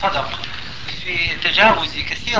صدق في تجاوز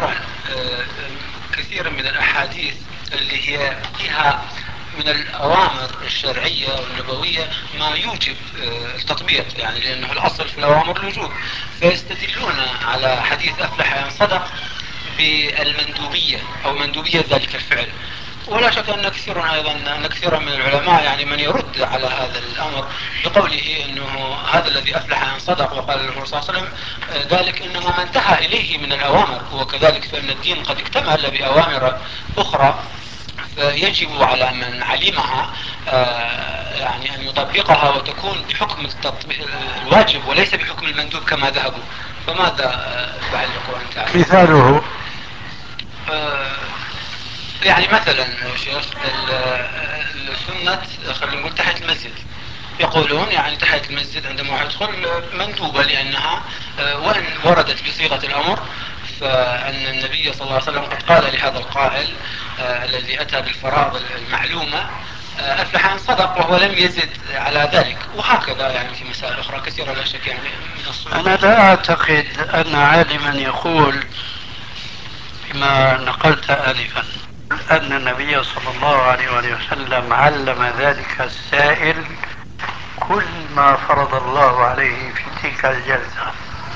كثير من الأحاديث اللي هي فيها من الأوامر الشرعية والنبوية ما يوجب التطبيق، يعني لأنه الأصل في الأوامر الوجوب، فيستدلون على حديث أفلح إن صدق بالمندوبية أو مندوبية ذلك الفعل. ولا شك أن كثيرا من العلماء يعني من يرد على هذا الأمر بقوله أنه هذا الذي أفلح إن صدق وقال الرسول صلى الله عليه وسلم ذلك إنما ما انتهى إليه من الأوامر، وكذلك فإن الدين قد اكتمل بأوامر أخرى، فيجب على من علمها يعني أن يطبقها وتكون بحكم الواجب وليس بحكم المندوب كما ذهبوا. فماذا تعلق أنت عليه؟ مثاله؟ آه، يعني مثلا شيخ السنة خلينا نقول تحت المسجد، يقولون يعني تحت المسجد عندما يدخل مندوبة، لأنها وإن وردت بصيغة الأمر، فأن النبي صلى الله عليه وسلم قد قال لهذا القائل الذي أتى بالفرائض المعلومة أفلح إن صدق، وهو لم يزد على ذلك. وهكذا يعني في مسائل أخرى كثيرة لا شك يعني من الصعوبة. أنا لا أعتقد أن عالما يقول بما نقلت آنفا أن النبي صلى الله عليه وآله وسلم علم ذلك السائل كل ما فرض الله عليه في تلك الجلسة،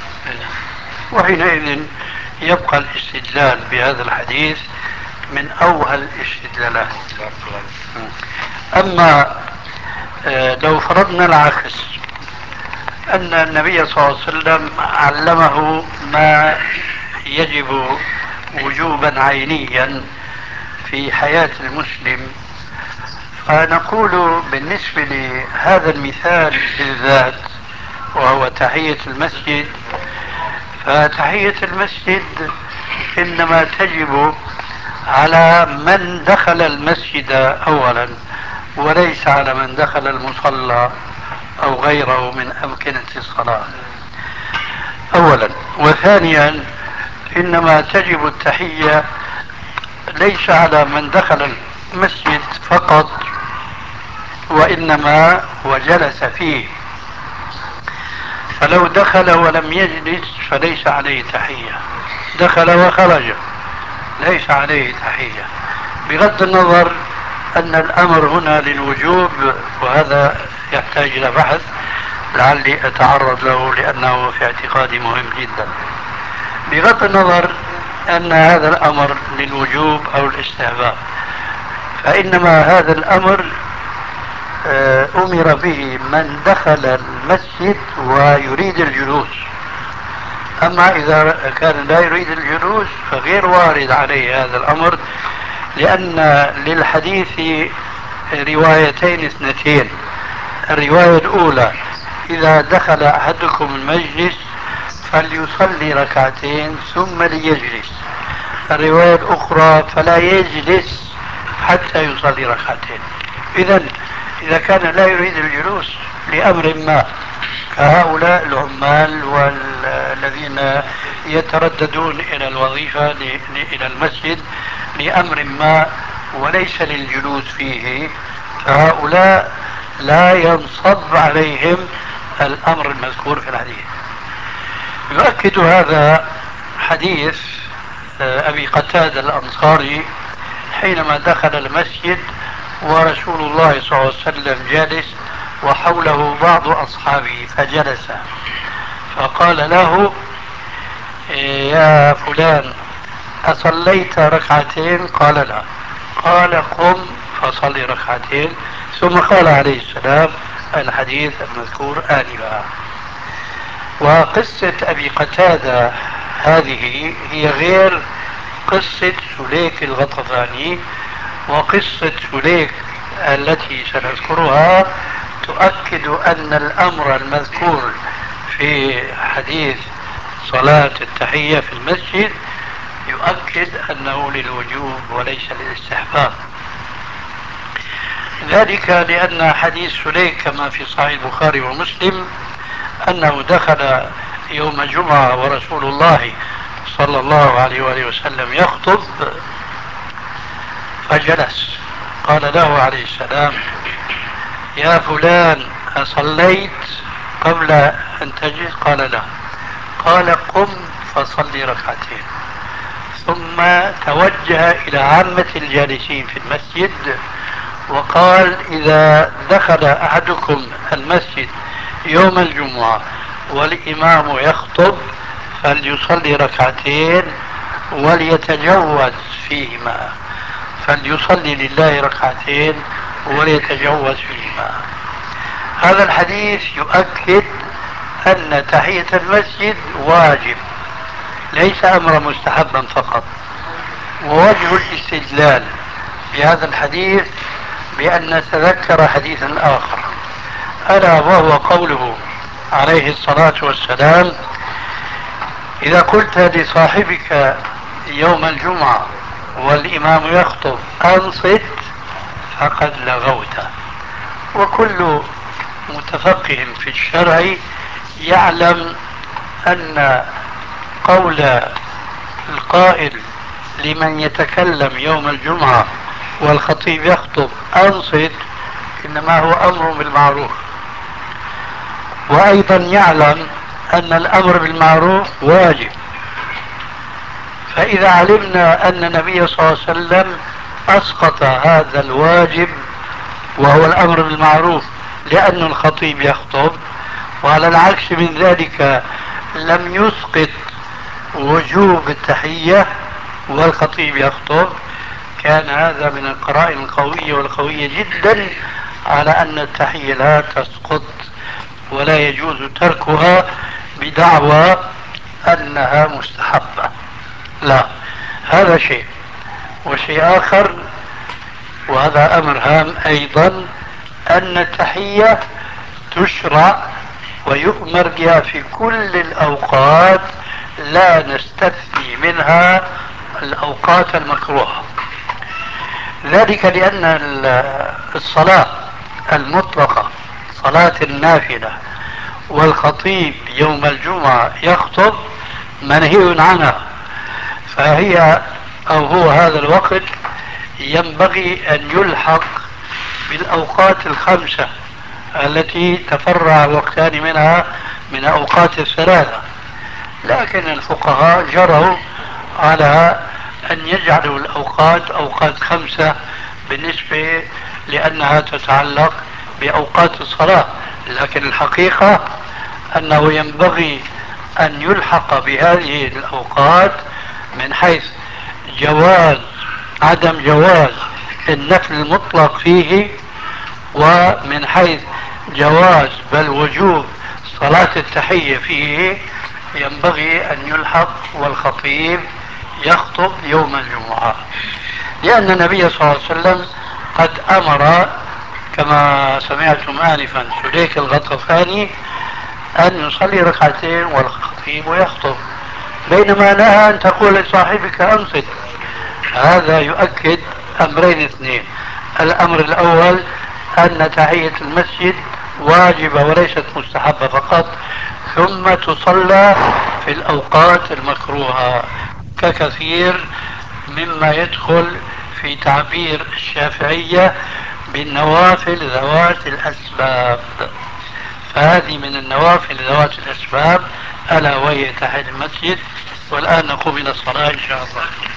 وحينئذ يبقى الاستدلال بهذا الحديث من أوهى الاستدلالات. أما لو فرضنا العكس، أن النبي صلى الله عليه وسلم علمه ما يجب وجوبا عينيا في حياة المسلم، فنقول بالنسبة لهذا المثال بالذات وهو تحية المسجد، فتحية المسجد إنما تجب على من دخل المسجد أولا، وليس على من دخل المصلى أو غيره من أمكنة الصلاة أولا. وثانيا إنما تجب التحية ليس على من دخل المسجد فقط، وإنما وجلس فيه، فلو دخل ولم يجلس فليس عليه تحية، دخل وخرج ليس عليه تحية، بغض النظر أن الأمر هنا للوجوب، وهذا يحتاج إلى بحث لعلي أتعرض له لأنه في اعتقادي مهم جدا. بغض النظر أن هذا الأمر للوجوب أو الاستحباب، فإنما هذا الأمر أمر به من دخل المسجد ويريد الجلوس. أما إذا كان لا يريد الجلوس فغير وارد عليه هذا الأمر، لأن للحديث روايتين اثنتين. الرواية الأولى إذا دخل أحدكم المجلس فليصلي ركعتين ثم ليجلس، الرواية الأخرى فلا يجلس حتى يصلي ركعتين. إذا كان لا يريد الجلوس لأمر ما، كهؤلاء العمال والذين يترددون إلى الوظيفة إلى المسجد لأمر ما وليس للجلوس فيه، فهؤلاء لا ينصب عليهم الأمر المذكور في الحديث. يؤكد هذا حديث أبي قتادة الأنصاري حينما دخل المسجد ورسول الله صلى الله عليه وسلم جالس وحوله بعض أصحابه، فجلس فقال له: يا فلان أصليت ركعتين؟ قال: لا. قال: قم فصلي ركعتين. ثم قال عليه السلام الحديث المذكور آنفا. وقصة أبي قتادة هذه هي غير قصة سليك الغطفاني، وقصة سليك التي سنذكرها تؤكد أن الأمر المذكور في حديث صلاة التحية في المسجد يؤكد أنه للوجوب وليس للاستحباب. ذلك لأن حديث سليك كما في صحيح البخاري ومسلم أنه دخل يوم جمعة ورسول الله صلى الله عليه وآله وسلم يخطب فجلس، قال له عليه السلام: يا فلان أصليت قبل أن تجلس؟ قال: لا. قال قم فصلي ركعتين. ثم توجه إلى عامة الجالسين في المسجد وقال إذا دخل أحدكم المسجد يوم الجمعة والإمام يخطب فليصلي ركعتين وليتجوز فيهما، فليصلي لله ركعتين وليتجوز فيهما. هذا الحديث يؤكد أن تحية المسجد واجب، ليس أمرا مستحبا فقط. ووجه الاستدلال بهذا الحديث بأن نتذكر حديثا آخر، ألا وهو قوله عليه الصلاة والسلام: إذا قلت لصاحبك يوم الجمعة والإمام يخطب أنصت فقد لغوت. وكل متفقه في الشرع يعلم أن قول القائل لمن يتكلم يوم الجمعة والخطيب يخطب أنصت إنما هو أمر بالمعروف، وأيضا يعلم أن الأمر بالمعروف واجب. فإذا علمنا أن النبي صلى الله عليه وسلم أسقط هذا الواجب وهو الأمر بالمعروف لأن الخطيب يخطب، وعلى العكس من ذلك لم يسقط وجوب التحية والخطيب يخطب، كان هذا من القرائن القوية والقوية جدا على أن التحية لا تسقط ولا يجوز تركها بدعوى أنها مستحبة. لا، هذا شيء. وشيء آخر وهذا أمر هام أيضا، أن التحية تشرع ويؤمر بها في كل الأوقات، لا نستثني منها الأوقات المكروهة. ذلك لأن الصلاة المطلقة، صلاة النافلة، والخطيب يوم الجمعة يخطب منهي عنها، فهي أو هو هذا الوقت ينبغي أن يلحق بالأوقات الخمسة التي تفرع الوقتان منها من أوقات الثلاثة. لكن الفقهاء جروا على أن يجعلوا الأوقات أوقات خمسة بالنسبة لأنها تتعلق بأوقات الصلاة، لكن الحقيقة أنه ينبغي أن يلحق بهذه الأوقات من حيث جواز عدم جواز النفل المطلق فيه، ومن حيث جواز بل وجوب صلاة التحية فيه ينبغي أن يلحق والخطيب يخطب يوم الجمعة، لأن النبي صلى الله عليه وسلم قد أمر كما سمعتم آنفا سليك الغطفاني أن يصلي ركعتين والخطيب يخطب، بينما نهى أن تقول لصاحبك أنصت. هذا يؤكد أمرين اثنين: الأمر الأول أن تحية المسجد واجبة وليست مستحبة فقط، ثم تصلى في الأوقات المكروهة ككثير مما يدخل في تعبير الشافعية بالنوافل ذوات الأسباب. فهذه من النوافل ذوات الأسباب ألا وهي تحية المسجد. والآن نقوم إلى الصلاة إن شاء الله.